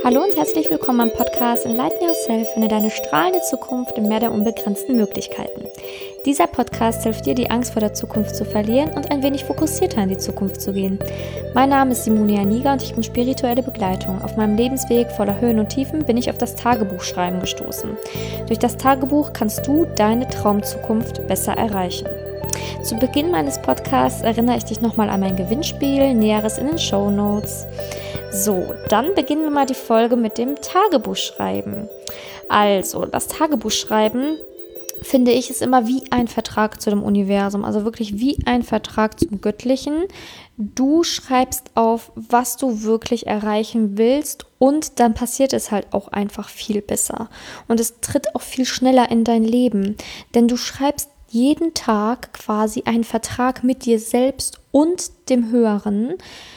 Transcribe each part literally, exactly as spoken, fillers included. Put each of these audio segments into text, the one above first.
Hallo und herzlich willkommen am Podcast Enlighten Yourself, finde deine strahlende Zukunft im Meer der unbegrenzten Möglichkeiten. Dieser Podcast hilft dir, die Angst vor der Zukunft zu verlieren und ein wenig fokussierter in die Zukunft zu gehen. Mein Name ist Simonia Niger und ich bin spirituelle Begleitung. Auf meinem Lebensweg voller Höhen und Tiefen bin ich auf das Tagebuchschreiben gestoßen. Durch das Tagebuch kannst du deine Traumzukunft besser erreichen. Zu Beginn meines Podcasts erinnere ich dich nochmal an mein Gewinnspiel, Näheres in den Shownotes. So, dann beginnen wir mal die Folge mit dem Tagebuchschreiben. Also, das Tagebuchschreiben, finde ich, ist immer wie ein Vertrag zu dem Universum, also wirklich wie ein Vertrag zum Göttlichen. Du schreibst auf, was du wirklich erreichen willst und dann passiert es halt auch einfach viel besser. Und es tritt auch viel schneller in dein Leben, denn du schreibst jeden Tag quasi einen Vertrag mit dir selbst und dem Höheren.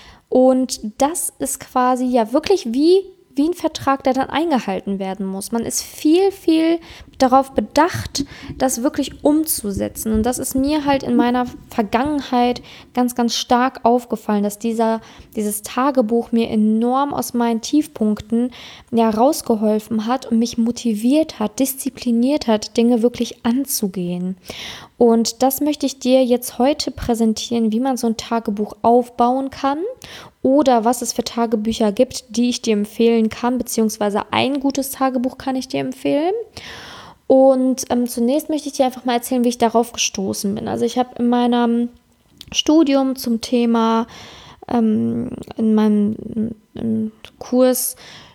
Und das ist quasi ja wirklich wie, wie ein Vertrag, der dann eingehalten werden muss. Man ist viel, viel darauf bedacht, das wirklich umzusetzen. Und das ist mir halt in meiner Vergangenheit ganz, ganz stark aufgefallen, dass dieser, dieses Tagebuch mir enorm aus meinen Tiefpunkten ja rausgeholfen hat und mich motiviert hat, diszipliniert hat, Dinge wirklich anzugehen. Und das möchte ich dir jetzt heute präsentieren, wie man so ein Tagebuch aufbauen kann oder was es für Tagebücher gibt, die ich dir empfehlen kann, beziehungsweise ein gutes Tagebuch kann ich dir empfehlen. Und ähm, zunächst möchte ich dir einfach mal erzählen, wie ich darauf gestoßen bin. Also ich habe in meinem Studium zum Thema, ähm, in meinem in Kurs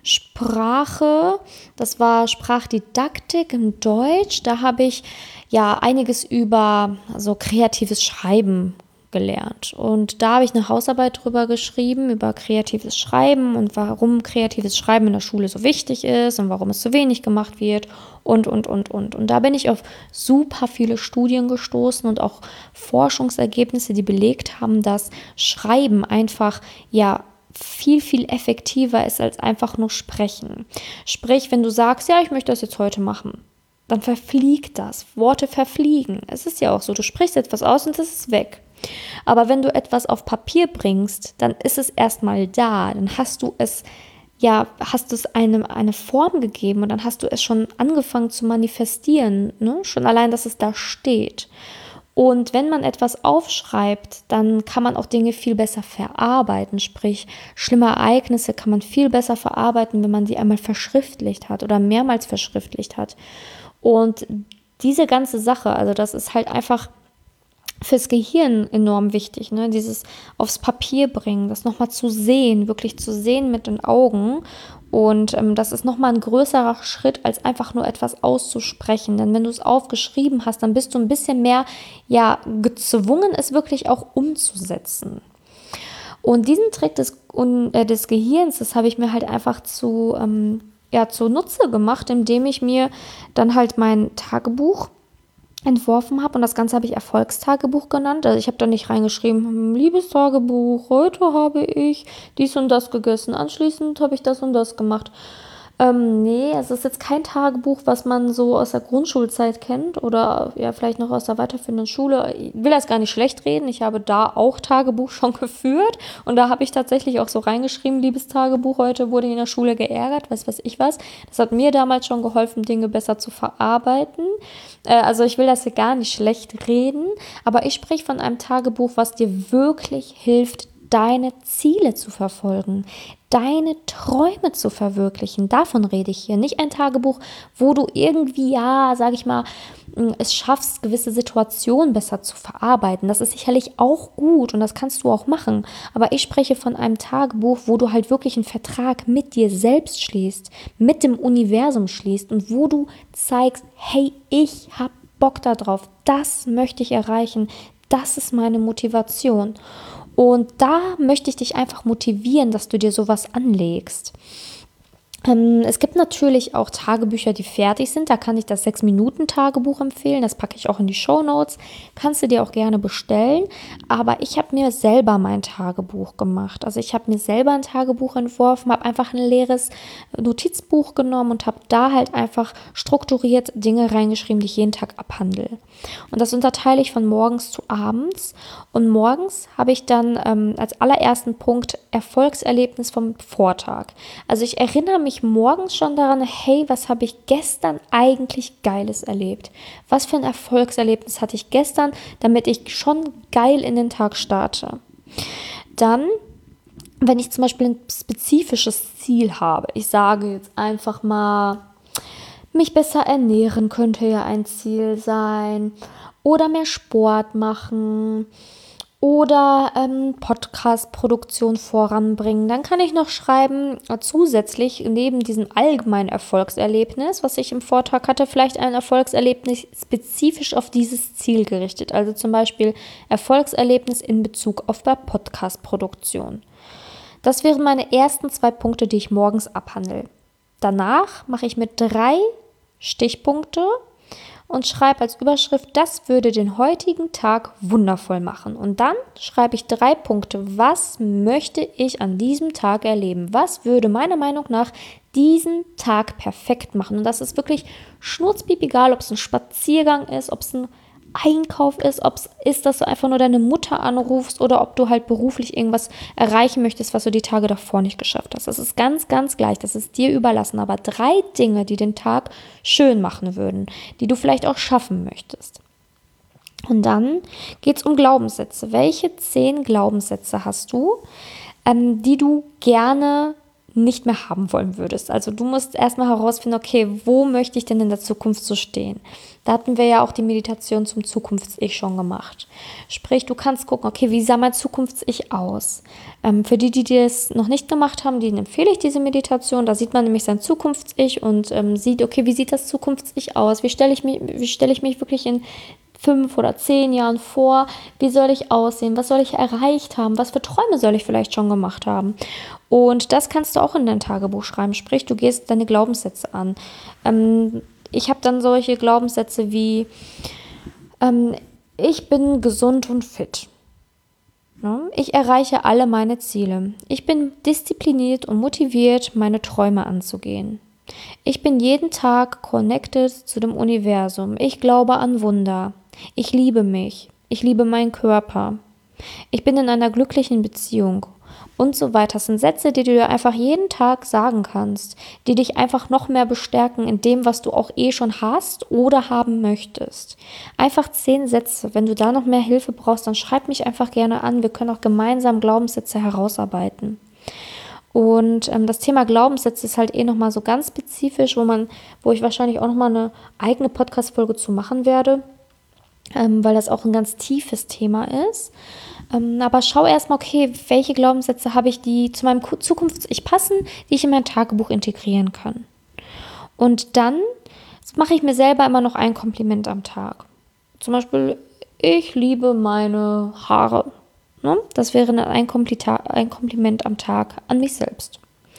Sprache, das war Sprachdidaktik in Deutsch, da habe ich ja einiges über so kreatives Schreiben gelernt. Und da habe ich eine Hausarbeit drüber geschrieben, über kreatives Schreiben und warum kreatives Schreiben in der Schule so wichtig ist und warum es so wenig gemacht wird und, und, und, und. Und da bin ich auf super viele Studien gestoßen und auch Forschungsergebnisse, die belegt haben, dass Schreiben einfach, ja, viel, viel effektiver ist als einfach nur sprechen. Sprich, wenn du sagst, ja, ich möchte das jetzt heute machen, dann verfliegt das. Worte verfliegen. Es ist ja auch so, du sprichst etwas aus und es ist weg. Aber wenn du etwas auf Papier bringst, dann ist es erstmal da. Dann hast du es, ja, hast du es eine, eine Form gegeben und dann hast du es schon angefangen zu manifestieren. Ne? Schon allein, dass es da steht. Und wenn man etwas aufschreibt, dann kann man auch Dinge viel besser verarbeiten. Sprich, schlimme Ereignisse kann man viel besser verarbeiten, wenn man die einmal verschriftlicht hat oder mehrmals verschriftlicht hat. Und diese ganze Sache, also das ist halt einfach fürs Gehirn enorm wichtig, ne? Dieses aufs Papier bringen, das nochmal zu sehen, wirklich zu sehen mit den Augen. Und ähm, das ist nochmal ein größerer Schritt, als einfach nur etwas auszusprechen. Denn wenn du es aufgeschrieben hast, dann bist du ein bisschen mehr ja gezwungen, es wirklich auch umzusetzen. Und diesen Trick des, äh, des Gehirns, das habe ich mir halt einfach zu, ähm, ja, zunutze gemacht, indem ich mir dann halt mein Tagebuch entworfen habe und das Ganze habe ich Erfolgstagebuch genannt. Also ich habe da nicht reingeschrieben, liebes Tagebuch, heute habe ich dies und das gegessen, anschließend habe ich das und das gemacht. Ähm, nee, es ist jetzt kein Tagebuch, was man so aus der Grundschulzeit kennt oder ja vielleicht noch aus der weiterführenden Schule. Ich will das gar nicht schlecht reden, ich habe da auch Tagebuch schon geführt und da habe ich tatsächlich auch so reingeschrieben, liebes Tagebuch, heute wurde ich in der Schule geärgert, weiß was ich was. Das hat mir damals schon geholfen, Dinge besser zu verarbeiten. Äh, also ich will das hier gar nicht schlecht reden, aber ich spreche von einem Tagebuch, was dir wirklich hilft, deine Ziele zu verfolgen, deine Träume zu verwirklichen. Davon rede ich hier. Nicht ein Tagebuch, wo du irgendwie, ja, sage ich mal, es schaffst, gewisse Situationen besser zu verarbeiten. Das ist sicherlich auch gut und das kannst du auch machen. Aber ich spreche von einem Tagebuch, wo du halt wirklich einen Vertrag mit dir selbst schließt, mit dem Universum schließt und wo du zeigst, hey, ich habe Bock darauf, das möchte ich erreichen, das ist meine Motivation. Und da möchte ich dich einfach motivieren, dass du dir sowas anlegst. Ähm, es gibt natürlich auch Tagebücher, die fertig sind. Da kann ich das sechs Minuten Tagebuch empfehlen. Das packe ich auch in die Shownotes. Kannst du dir auch gerne bestellen. Aber ich habe mir selber mein Tagebuch gemacht. Also ich habe mir selber ein Tagebuch entworfen, habe einfach ein leeres Notizbuch genommen und habe da halt einfach strukturiert Dinge reingeschrieben, die ich jeden Tag abhandle. Und das unterteile ich von morgens zu abends. Und morgens habe ich dann ähm, als allerersten Punkt Erfolgserlebnis vom Vortag. Also ich erinnere mich morgens schon daran, hey, was habe ich gestern eigentlich Geiles erlebt? Was für ein Erfolgserlebnis hatte ich gestern, damit ich schon geil in den Tag starte? Dann, wenn ich zum Beispiel ein spezifisches Ziel habe, ich sage jetzt einfach mal, mich besser ernähren könnte ja ein Ziel sein oder mehr Sport machen oder ähm, Podcast-Produktion voranbringen. Dann kann ich noch schreiben, äh, zusätzlich neben diesem allgemeinen Erfolgserlebnis, was ich im Vortrag hatte, vielleicht ein Erfolgserlebnis spezifisch auf dieses Ziel gerichtet. Also zum Beispiel Erfolgserlebnis in Bezug auf der Podcast-Produktion. Das wären meine ersten zwei Punkte, die ich morgens abhandle. Danach mache ich mit drei Stichpunkte und schreibe als Überschrift, das würde den heutigen Tag wundervoll machen. Und dann schreibe ich drei Punkte, was möchte ich an diesem Tag erleben? Was würde meiner Meinung nach diesen Tag perfekt machen? Und das ist wirklich schnurzpiep egal, ob es ein Spaziergang ist, ob es ein Einkauf ist, ob es ist, dass du einfach nur deine Mutter anrufst oder ob du halt beruflich irgendwas erreichen möchtest, was du die Tage davor nicht geschafft hast. Das ist ganz, ganz gleich, das ist dir überlassen. Aber drei Dinge, die den Tag schön machen würden, die du vielleicht auch schaffen möchtest. Und dann geht es um Glaubenssätze. Welche zehn Glaubenssätze hast du, ähm, die du gerne nicht mehr haben wollen würdest? Also du musst erstmal herausfinden, okay, wo möchte ich denn in der Zukunft so stehen? Da hatten wir ja auch die Meditation zum Zukunfts-Ich schon gemacht. Sprich, du kannst gucken, okay, wie sah mein Zukunfts-Ich aus? Ähm, für die, die das noch nicht gemacht haben, denen empfehle ich diese Meditation. Da sieht man nämlich sein Zukunfts-Ich und ähm, sieht, okay, wie sieht das Zukunfts-Ich aus? Wie stelle ich mich, wie stelle ich mich wirklich in fünf oder zehn Jahren vor? Wie soll ich aussehen? Was soll ich erreicht haben? Was für Träume soll ich vielleicht schon gemacht haben? Und das kannst du auch in dein Tagebuch schreiben. Sprich, du gehst deine Glaubenssätze an. Ähm, ich habe dann solche Glaubenssätze wie, ähm, ich bin gesund und fit. Ja? Ich erreiche alle meine Ziele. Ich bin diszipliniert und motiviert, meine Träume anzugehen. Ich bin jeden Tag connected zu dem Universum. Ich glaube an Wunder. Ich liebe mich. Ich liebe meinen Körper. Ich bin in einer glücklichen Beziehung. Und so weiter. Das sind Sätze, die du dir einfach jeden Tag sagen kannst, die dich einfach noch mehr bestärken in dem, was du auch eh schon hast oder haben möchtest. Einfach zehn Sätze. Wenn du da noch mehr Hilfe brauchst, dann schreib mich einfach gerne an. Wir können auch gemeinsam Glaubenssätze herausarbeiten. Und ähm, das Thema Glaubenssätze ist halt eh nochmal so ganz spezifisch, wo man, wo ich wahrscheinlich auch nochmal eine eigene Podcast-Folge zu machen werde, ähm, weil das auch ein ganz tiefes Thema ist. Ähm, aber schau erstmal, okay, welche Glaubenssätze habe ich, die zu meinem Zukunfts-Ich passen, die ich in mein Tagebuch integrieren kann. Und dann mache ich mir selber immer noch ein Kompliment am Tag. Zum Beispiel, ich liebe meine Haare. Ne? Das wäre dann ein, Komplita- ein Kompliment am Tag an mich selbst.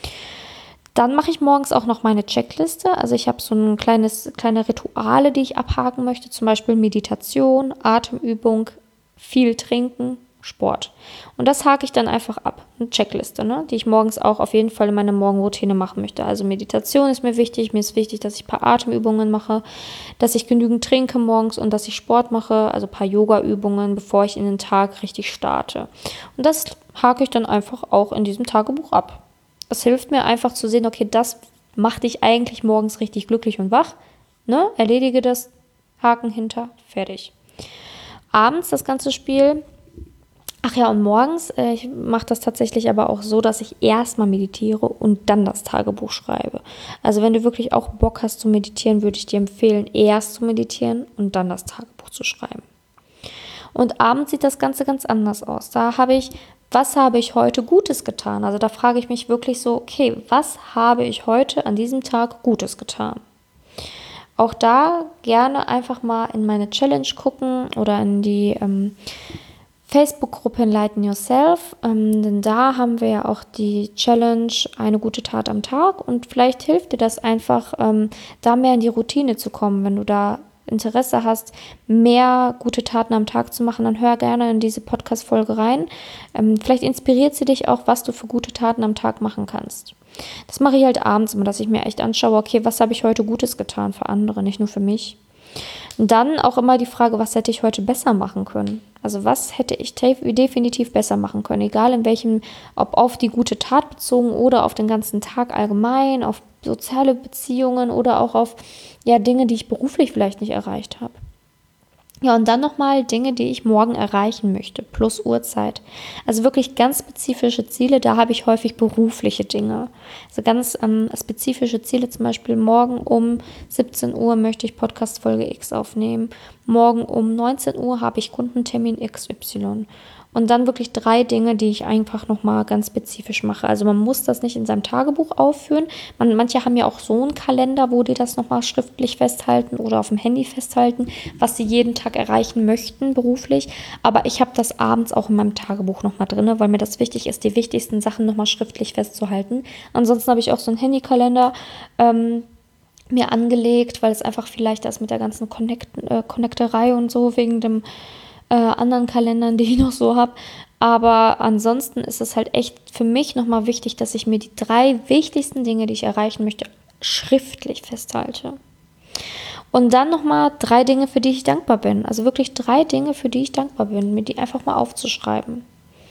Dann mache ich morgens auch noch meine Checkliste. Also ich habe so ein kleines, kleine Rituale, die ich abhaken möchte. Zum Beispiel Meditation, Atemübung, viel trinken, Sport. Und das hake ich dann einfach ab. Eine Checkliste, ne? Die ich morgens auch auf jeden Fall in meiner Morgenroutine machen möchte. Also Meditation ist mir wichtig. Mir ist wichtig, dass ich ein paar Atemübungen mache, dass ich genügend trinke morgens und dass ich Sport mache, also ein paar Yoga-Übungen, bevor ich in den Tag richtig starte. Und das hake ich dann einfach auch in diesem Tagebuch ab. Es hilft mir einfach zu sehen, okay, das macht dich eigentlich morgens richtig glücklich und wach. Ne? Erledige das, Haken hinter, fertig. Abends das ganze Spiel. Ach ja, und morgens, äh, ich mache das tatsächlich aber auch so, dass ich erstmal meditiere und dann das Tagebuch schreibe. Also wenn du wirklich auch Bock hast zu meditieren, würde ich dir empfehlen, erst zu meditieren und dann das Tagebuch zu schreiben. Und abends sieht das Ganze ganz anders aus. Da habe ich, was habe ich heute Gutes getan? Also da frage ich mich wirklich so, okay, was habe ich heute an diesem Tag Gutes getan? Auch da gerne einfach mal in meine Challenge gucken oder in die ähm, Facebook-Gruppe Enlighten Yourself, ähm, denn da haben wir ja auch die Challenge, eine gute Tat am Tag, und vielleicht hilft dir das einfach, ähm, da mehr in die Routine zu kommen. Wenn du da Interesse hast, mehr gute Taten am Tag zu machen, dann hör gerne in diese Podcast-Folge rein. Ähm, vielleicht inspiriert sie dich auch, was du für gute Taten am Tag machen kannst. Das mache ich halt abends immer, dass ich mir echt anschaue, okay, was habe ich heute Gutes getan für andere, nicht nur für mich. Und dann auch immer die Frage, was hätte ich heute besser machen können? Also was hätte ich definitiv besser machen können, egal in welchem, ob auf die gute Tat bezogen oder auf den ganzen Tag allgemein, auf soziale Beziehungen oder auch auf ja, Dinge, die ich beruflich vielleicht nicht erreicht habe. Ja, und dann nochmal Dinge, die ich morgen erreichen möchte, plus Uhrzeit. Also wirklich ganz spezifische Ziele, da habe ich häufig berufliche Dinge. Also ganz ähm, spezifische Ziele, zum Beispiel morgen um siebzehn Uhr möchte ich Podcast-Folge X aufnehmen. Morgen um neunzehn Uhr habe ich Kundentermin X Y. Und dann wirklich drei Dinge, die ich einfach nochmal ganz spezifisch mache. Also man muss das nicht in seinem Tagebuch aufführen. Man, manche haben ja auch so einen Kalender, wo die das nochmal schriftlich festhalten oder auf dem Handy festhalten, was sie jeden Tag erreichen möchten beruflich. Aber ich habe das abends auch in meinem Tagebuch nochmal drin, weil mir das wichtig ist, die wichtigsten Sachen nochmal schriftlich festzuhalten. Ansonsten habe ich auch so einen Handykalender ähm, mir angelegt, weil es einfach viel leichter ist mit der ganzen Connect, äh, Connecterei und so, wegen dem Äh, anderen Kalendern, die ich noch so habe. Aber ansonsten ist es halt echt für mich nochmal wichtig, dass ich mir die drei wichtigsten Dinge, die ich erreichen möchte, schriftlich festhalte. Und dann nochmal drei Dinge, für die ich dankbar bin. Also wirklich drei Dinge, für die ich dankbar bin, mir die einfach mal aufzuschreiben.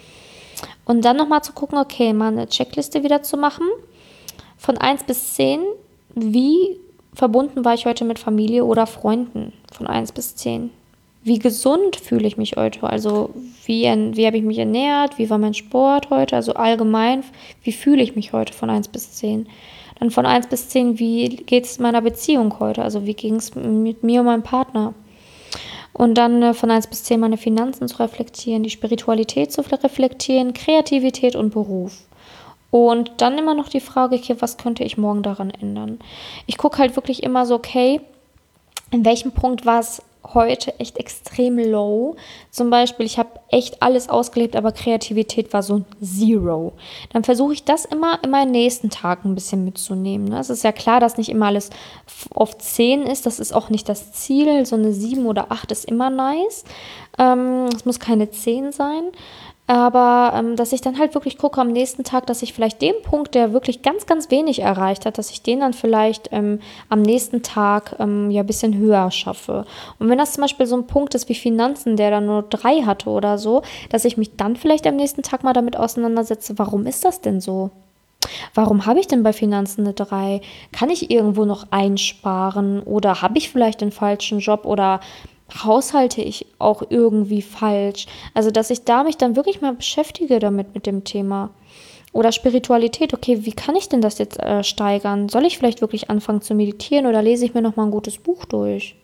Und dann nochmal zu gucken, okay, mal eine Checkliste wieder zu machen. Von eins bis zehn, wie verbunden war ich heute mit Familie oder Freunden? Von eins bis zehn. Wie gesund fühle ich mich heute? Also wie, wie habe ich mich ernährt? Wie war mein Sport heute? Also allgemein, wie fühle ich mich heute von eins bis zehn? Dann von eins bis zehn, wie geht es meiner Beziehung heute? Also wie ging es mit mir und meinem Partner? Und dann äh, von eins bis zehn meine Finanzen zu reflektieren, die Spiritualität zu reflektieren, Kreativität und Beruf. Und dann immer noch die Frage, okay, was könnte ich morgen daran ändern? Ich gucke halt wirklich immer so, okay, in welchem Punkt war es heute echt extrem low. Zum Beispiel, ich habe echt alles ausgelebt, aber Kreativität war so ein Zero. Dann versuche ich das immer in meinen nächsten Tag ein bisschen mitzunehmen. Ne? Es ist ja klar, dass nicht immer alles auf zehn ist. Das ist auch nicht das Ziel. So eine sieben oder acht ist immer nice. Ähm, es muss keine zehn sein. Aber ähm, dass ich dann halt wirklich gucke am nächsten Tag, dass ich vielleicht den Punkt, der wirklich ganz, ganz wenig erreicht hat, dass ich den dann vielleicht ähm, am nächsten Tag ähm, ja ein bisschen höher schaffe. Und wenn das zum Beispiel so ein Punkt ist wie Finanzen, der dann nur drei hatte oder so, dass ich mich dann vielleicht am nächsten Tag mal damit auseinandersetze, warum ist das denn so? Warum habe ich denn bei Finanzen eine drei? Kann ich irgendwo noch einsparen? Oder habe ich vielleicht den falschen Job? Oder haushalte ich auch irgendwie falsch? Also, dass ich da mich dann wirklich mal beschäftige damit mit dem Thema. Oder Spiritualität, okay, wie kann ich denn das jetzt äh, steigern? Soll ich vielleicht wirklich anfangen zu meditieren oder lese ich mir nochmal ein gutes Buch durch?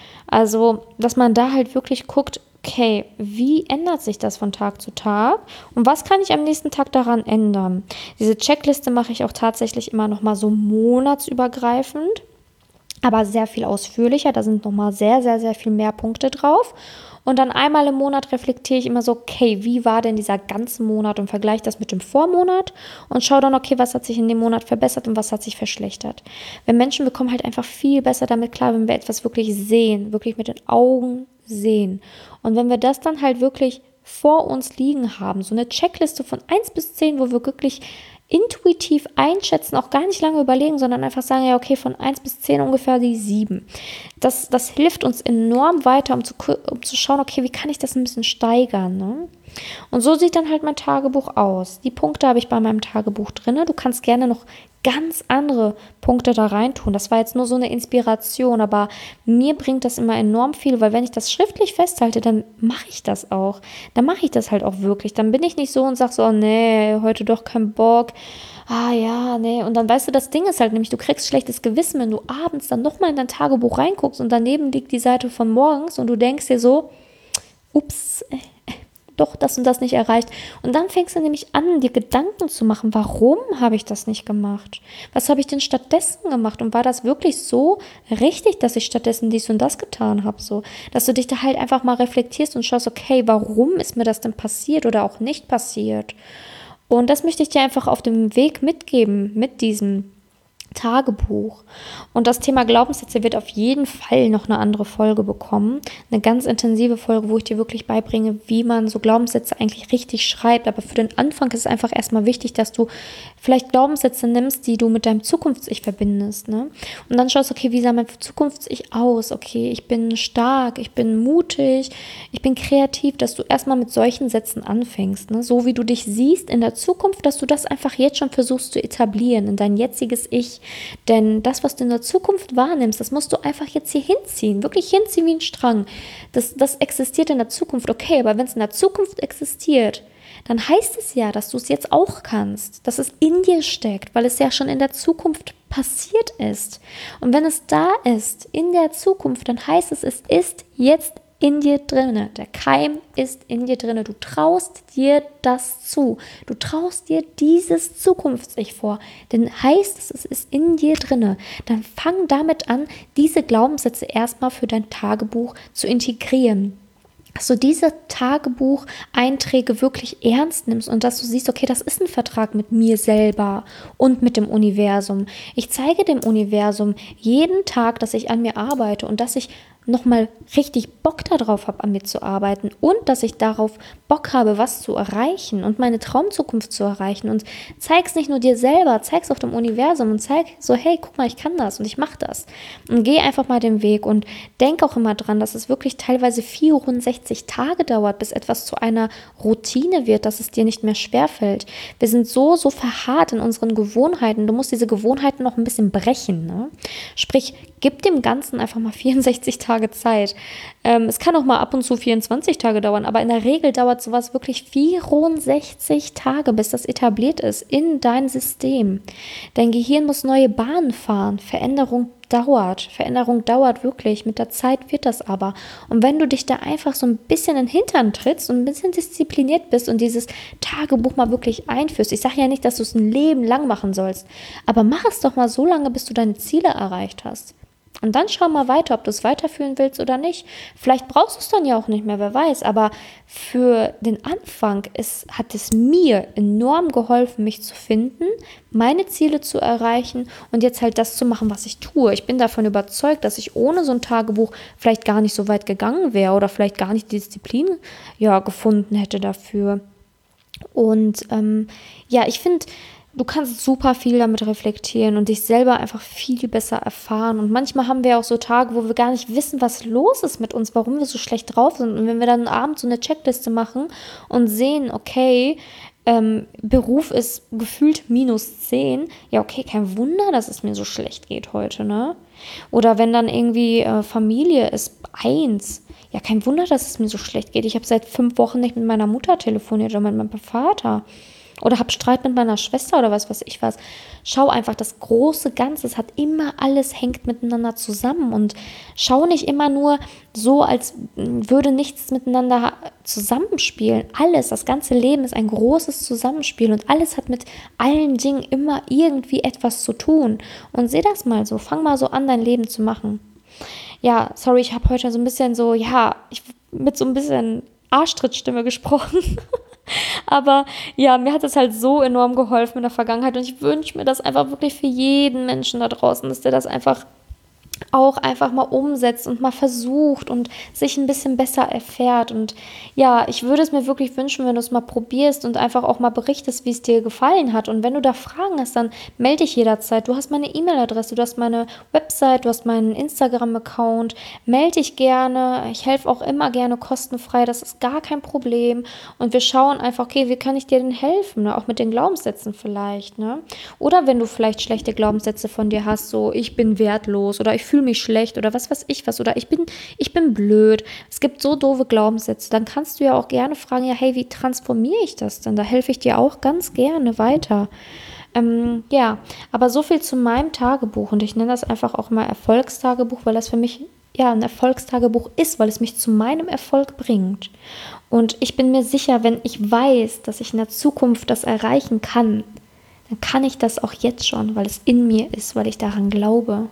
Also, dass man da halt wirklich guckt, okay, wie ändert sich das von Tag zu Tag und was kann ich am nächsten Tag daran ändern? Diese Checkliste mache ich auch tatsächlich immer nochmal so monatsübergreifend, aber sehr viel ausführlicher. Da sind nochmal sehr, sehr, sehr viel mehr Punkte drauf. Und dann einmal im Monat reflektiere ich immer so, okay, wie war denn dieser ganze Monat und vergleiche das mit dem Vormonat und schaue dann, okay, was hat sich in dem Monat verbessert und was hat sich verschlechtert. Wir Menschen bekommen halt einfach viel besser damit klar, wenn wir etwas wirklich sehen, wirklich mit den Augen sehen. Und wenn wir das dann halt wirklich vor uns liegen haben, so eine Checkliste von eins bis zehn, wo wir wirklich intuitiv einschätzen, auch gar nicht lange überlegen, sondern einfach sagen, ja okay, von eins bis zehn ungefähr die sieben. Das, das hilft uns enorm weiter, um zu, um zu schauen, okay, wie kann ich das ein bisschen steigern, ne? Und so sieht dann halt mein Tagebuch aus. Die Punkte habe ich bei meinem Tagebuch drin. Du kannst gerne noch ganz andere Punkte da rein tun. Das war jetzt nur so eine Inspiration, aber mir bringt das immer enorm viel, weil wenn ich das schriftlich festhalte, dann mache ich das auch. Dann mache ich das halt auch wirklich. Dann bin ich nicht so und sage so, oh nee, heute doch kein Bock. Ah ja, nee. Und dann weißt du, das Ding ist halt nämlich, du kriegst schlechtes Gewissen, wenn du abends dann nochmal in dein Tagebuch reinguckst und daneben liegt die Seite von morgens und du denkst dir so, ups, doch das und das nicht erreicht. Und dann fängst du nämlich an, dir Gedanken zu machen, warum habe ich das nicht gemacht? Was habe ich denn stattdessen gemacht? Und war das wirklich so richtig, dass ich stattdessen dies und das getan habe? So, dass du dich da halt einfach mal reflektierst und schaust, okay, warum ist mir das denn passiert oder auch nicht passiert? Und das möchte ich dir einfach auf dem Weg mitgeben, mit diesem Tagebuch. Und das Thema Glaubenssätze wird auf jeden Fall noch eine andere Folge bekommen. Eine ganz intensive Folge, wo ich dir wirklich beibringe, wie man so Glaubenssätze eigentlich richtig schreibt. Aber für den Anfang ist es einfach erstmal wichtig, dass du vielleicht Glaubenssätze nimmst, die du mit deinem Zukunfts-Ich verbindest. Ne? Und dann schaust, okay, wie sah mein Zukunfts-Ich aus? Okay, ich bin stark, ich bin mutig, ich bin kreativ, dass du erstmal mit solchen Sätzen anfängst. Ne? So wie du dich siehst in der Zukunft, dass du das einfach jetzt schon versuchst zu etablieren in dein jetziges Ich. Denn das, was du in der Zukunft wahrnimmst, das musst du einfach jetzt hier hinziehen, wirklich hinziehen wie ein Strang. Das, das existiert in der Zukunft, okay, aber wenn es in der Zukunft existiert, dann heißt es ja, dass du es jetzt auch kannst, dass es in dir steckt, weil es ja schon in der Zukunft passiert ist. Und wenn es da ist, in der Zukunft, dann heißt es, es ist jetzt in dir drinne. Der Keim ist in dir drinne. Du traust dir das zu. Du traust dir dieses Zukunfts-Ich vor. Denn heißt es, es ist in dir drinne. Dann fang damit an, diese Glaubenssätze erstmal für dein Tagebuch zu integrieren. Dass du diese Tagebucheinträge wirklich ernst nimmst und dass du siehst, okay, das ist ein Vertrag mit mir selber und mit dem Universum. Ich zeige dem Universum jeden Tag, dass ich an mir arbeite und dass ich nochmal richtig Bock darauf habe, an mir zu arbeiten und dass ich darauf Bock habe, was zu erreichen und meine Traumzukunft zu erreichen. Und zeig's nicht nur dir selber, zeig's auch dem Universum und zeig so, hey, guck mal, ich kann das und ich mache das. Und geh einfach mal den Weg und denk auch immer dran, dass es wirklich teilweise vierundsechzig Tage dauert, bis etwas zu einer Routine wird, dass es dir nicht mehr schwerfällt. Wir sind so, so verharrt in unseren Gewohnheiten. Du musst diese Gewohnheiten noch ein bisschen brechen. Ne? Sprich, gib dem Ganzen einfach mal vierundsechzig Tage Zeit. Ähm, es kann auch mal ab und zu vierundzwanzig Tage dauern, aber in der Regel dauert sowas wirklich vierundsechzig Tage, bis das etabliert ist in dein System. Dein Gehirn muss neue Bahnen fahren. Veränderung dauert. Veränderung dauert wirklich. Mit der Zeit wird das aber. Und wenn du dich da einfach so ein bisschen in den Hintern trittst und ein bisschen diszipliniert bist und dieses Tagebuch mal wirklich einführst, ich sage ja nicht, dass du es ein Leben lang machen sollst, aber mach es doch mal so lange, bis du deine Ziele erreicht hast. Und dann schau mal weiter, ob du es weiterführen willst oder nicht. Vielleicht brauchst du es dann ja auch nicht mehr, wer weiß. Aber für den Anfang ist, hat es mir enorm geholfen, mich zu finden, meine Ziele zu erreichen und jetzt halt das zu machen, was ich tue. Ich bin davon überzeugt, dass ich ohne so ein Tagebuch vielleicht gar nicht so weit gegangen wäre oder vielleicht gar nicht die Disziplin ja, gefunden hätte dafür. Und ähm, ja, ich finde, du kannst super viel damit reflektieren und dich selber einfach viel besser erfahren. Und manchmal haben wir auch so Tage, wo wir gar nicht wissen, was los ist mit uns, warum wir so schlecht drauf sind. Und wenn wir dann abends so eine Checkliste machen und sehen, okay, ähm, Beruf ist gefühlt minus zehn, ja okay, kein Wunder, dass es mir so schlecht geht heute, ne? Oder wenn dann irgendwie äh, Familie ist eins, ja kein Wunder, dass es mir so schlecht geht. Ich habe seit fünf Wochen nicht mit meiner Mutter telefoniert oder mit meinem Vater. Oder habe Streit mit meiner Schwester oder was weiß ich was. Schau einfach, das große Ganze, es hat immer alles, hängt miteinander zusammen. Und schau nicht immer nur so, als würde nichts miteinander zusammenspielen. Alles, das ganze Leben ist ein großes Zusammenspiel und alles hat mit allen Dingen immer irgendwie etwas zu tun. Und seh das mal so, fang mal so an, dein Leben zu machen. Ja, sorry, ich habe heute so ein bisschen so, ja, ich, mit so ein bisschen Arschtrittstimme gesprochen. Aber ja, mir hat es halt so enorm geholfen in der Vergangenheit und ich wünsche mir das einfach wirklich für jeden Menschen da draußen, dass der das einfach auch einfach mal umsetzt und mal versucht und sich ein bisschen besser erfährt. Und ja, ich würde es mir wirklich wünschen, wenn du es mal probierst und einfach auch mal berichtest, wie es dir gefallen hat. Und wenn du da Fragen hast, dann melde dich jederzeit. Du hast meine E-Mail-Adresse, du hast meine Website, du hast meinen Instagram-Account. Melde dich gerne. Ich helfe auch immer gerne kostenfrei. Das ist gar kein Problem. Und wir schauen einfach, okay, wie kann ich dir denn helfen? Ne? Auch mit den Glaubenssätzen vielleicht. Ne? Oder wenn du vielleicht schlechte Glaubenssätze von dir hast, so ich bin wertlos oder ich fühle mich schlecht oder was weiß ich was oder ich bin, ich bin blöd. Es gibt so doofe Glaubenssätze. Dann kannst du ja auch gerne fragen, ja, hey, wie transformiere ich das denn? Da helfe ich dir auch ganz gerne weiter. Ähm, ja, aber so viel zu meinem Tagebuch und ich nenne das einfach auch mal Erfolgstagebuch, weil das für mich ja, ein Erfolgstagebuch ist, weil es mich zu meinem Erfolg bringt. Und ich bin mir sicher, wenn ich weiß, dass ich in der Zukunft das erreichen kann, dann kann ich das auch jetzt schon, weil es in mir ist, weil ich daran glaube.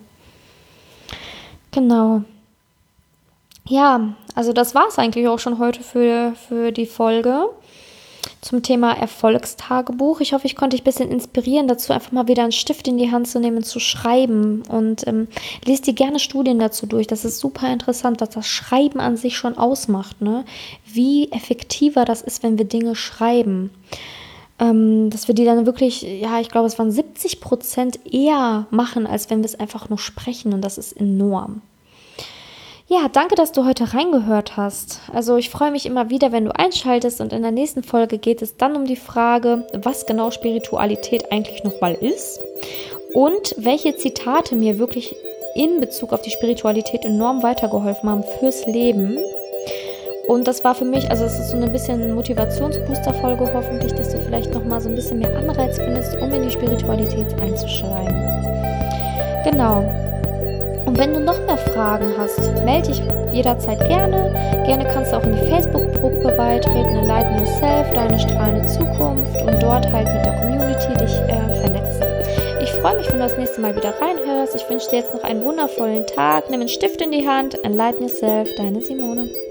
Genau. Ja, also das war es eigentlich auch schon heute für, für die Folge zum Thema Erfolgstagebuch. Ich hoffe, ich konnte dich ein bisschen inspirieren dazu, einfach mal wieder einen Stift in die Hand zu nehmen, zu schreiben. Und ähm, lest dir gerne Studien dazu durch. Das ist super interessant, was das Schreiben an sich schon ausmacht, ne? Wie effektiver das ist, wenn wir Dinge schreiben. Ähm, dass wir die dann wirklich, ja, ich glaube, es waren siebzig Prozent eher machen, als wenn wir es einfach nur sprechen. Und das ist enorm. Ja, danke, dass du heute reingehört hast. Also ich freue mich immer wieder, wenn du einschaltest, und in der nächsten Folge geht es dann um die Frage, was genau Spiritualität eigentlich nochmal ist und welche Zitate mir wirklich in Bezug auf die Spiritualität enorm weitergeholfen haben fürs Leben. Und das war für mich, also es ist so ein bisschen Motivationsbooster-Folge hoffentlich, dass du vielleicht nochmal so ein bisschen mehr Anreiz findest, um in die Spiritualität einzusteigen. Genau. Und wenn du noch mehr Fragen hast, melde dich jederzeit gerne. Gerne kannst du auch in die Facebook-Gruppe beitreten, Enlighten Yourself, deine strahlende Zukunft, und dort halt mit der Community dich äh, vernetzen. Ich freue mich, wenn du das nächste Mal wieder reinhörst. Ich wünsche dir jetzt noch einen wundervollen Tag. Nimm einen Stift in die Hand, Enlighten Yourself, deine Simone.